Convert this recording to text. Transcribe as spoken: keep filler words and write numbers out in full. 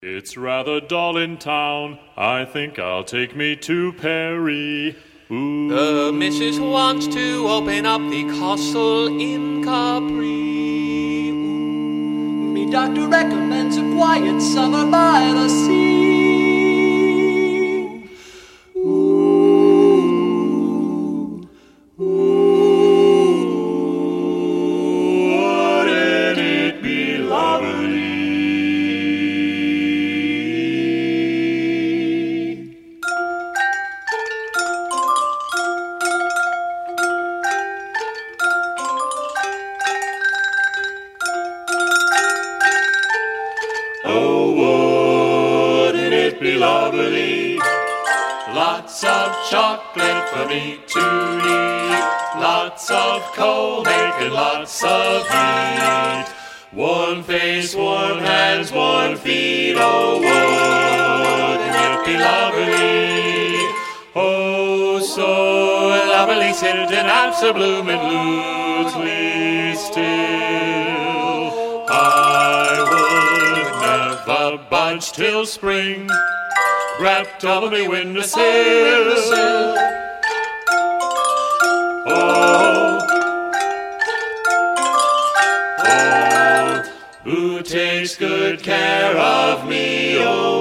It's rather dull in town. I think I'll take me to Perry. Ooh. The missus wants to open up the castle in Capri. Ooh. Me doctor recommends a quiet summer by the sea. Ooh. Ooh. Wouldn't it be lovely? Oh, wouldn't it be lovely? Lots of chocolate for me to eat. Lots of coal making lots of heat. Warm face, warm hands, warm feet. Oh, wouldn't it be lovely? Oh, so lovely, sit in apps a bloomin' loosely still. I would never budge till spring, wrapped up on me windowsill. Oh, oh, who takes good care of me? Oh,